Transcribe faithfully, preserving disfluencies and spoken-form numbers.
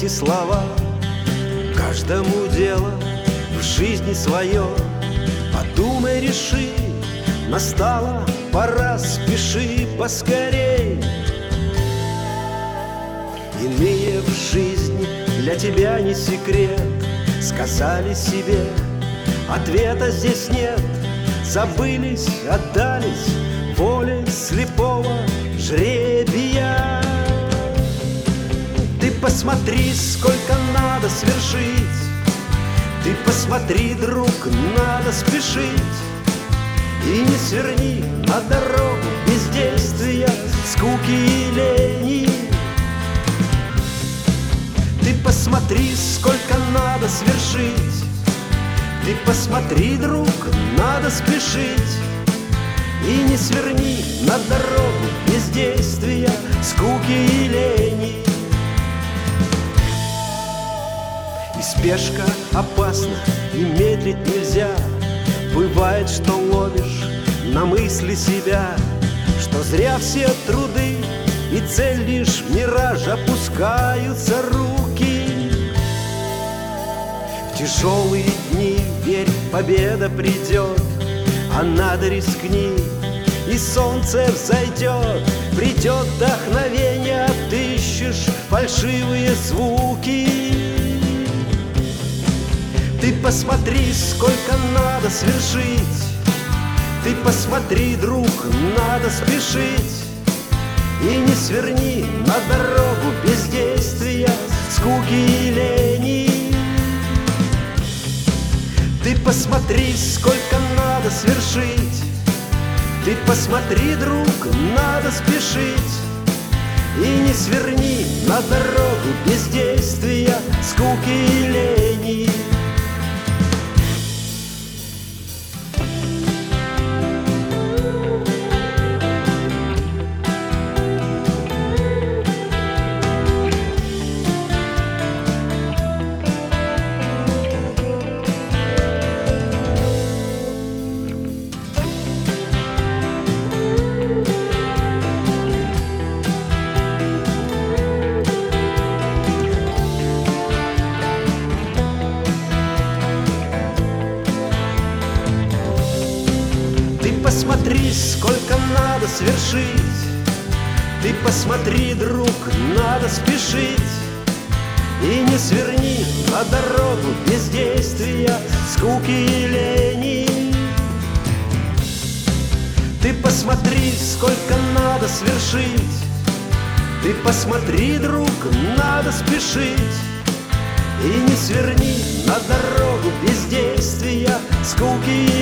эти слова. Каждому дело в жизни свое. Подумай, реши, настала пора, спеши поскорей. Иные в жизни для тебя не секрет. Сказали себе, ответа здесь нет. Забылись, отдались воле слепого жребия. Ты посмотри, сколько надо свершить. Ты посмотри, друг, надо спешить. И не сверни на дорогу бездействия, скуки и лени. Ты посмотри, сколько надо свершить. Ты посмотри, друг, надо спешить. И не сверни на дорогу бездействия, скуки и лени. И спешка опасна, и медлить нельзя. Бывает, что ловишь на мысли себя, что зря все труды и цель лишь мираж, опускаются руки. В тяжелые дни, верь, победа придет, а надо рискни, и солнце взойдет. Придет вдохновение, отыщешь фальшивые звуки. Ты посмотри, сколько надо свершить. Ты посмотри, друг, надо спешить. И не сверни на дорогу бездействия, скуки и лени. Ты посмотри, сколько надо свершить. Ты посмотри, друг, надо спешить. И не сверни на дорогу бездействия, скуки и лени. Посмотри, сколько надо свершить. Ты посмотри, друг, надо спешить. И не сверни на дорогу бездействия, скуки и лени. Ты посмотри, сколько надо свершить. Ты посмотри, друг, надо спешить. И не сверни на дорогу бездействия, скуки и лени.